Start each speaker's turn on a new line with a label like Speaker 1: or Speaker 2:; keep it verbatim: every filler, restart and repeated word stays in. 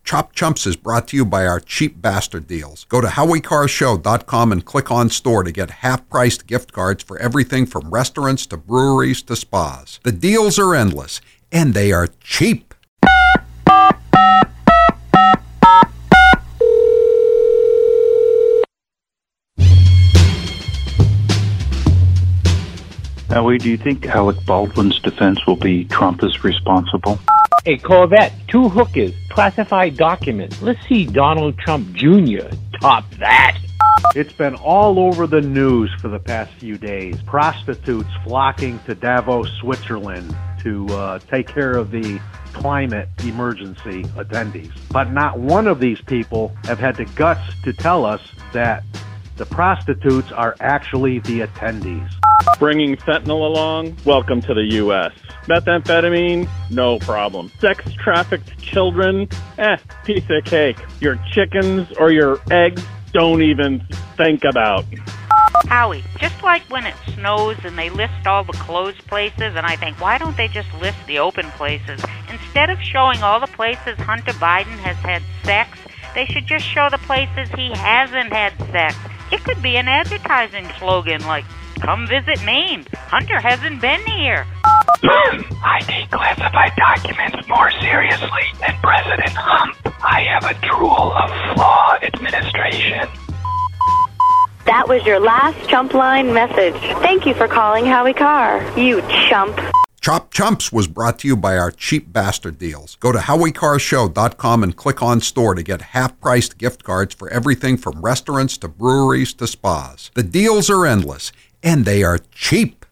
Speaker 1: Chop Chumps is brought to you by our cheap bastard deals. Go to howie car show dot com and click on store to get half-priced gift cards for everything from restaurants to breweries to spas. The deals are endless, and they are cheap.
Speaker 2: Howie, do you think Alec Baldwin's defense will be Trump is responsible?
Speaker 3: A Corvette, two hookers, classified documents. Let's see Donald Trump Junior top that.
Speaker 4: It's been all over the news for the past few days. Prostitutes flocking to Davos, Switzerland to uh, take care of the climate emergency attendees. But not one of these people have had the guts to tell us that the prostitutes are actually the attendees.
Speaker 5: Bringing fentanyl along? Welcome to the U S Methamphetamine? No problem. Sex trafficked children? Eh, piece of cake. Your chickens or your eggs? Don't even think about.
Speaker 6: Howie, just like when it snows and they list all the closed places, and I think, why don't they just list the open places? Instead of showing all the places Hunter Biden has had sex, they should just show the places he hasn't had sex. It could be an advertising slogan like, come visit Maine. Hunter hasn't been here.
Speaker 7: I take classified documents more seriously than President Hump. I have a drool of flaw administration.
Speaker 8: That was your last chump line message. Thank you for calling Howie Carr, you chump.
Speaker 1: Chop Chumps was brought to you by our cheap bastard deals. Go to howie car show dot com and click on store to get half-priced gift cards for everything from restaurants to breweries to spas. The deals are endless, and they are cheap.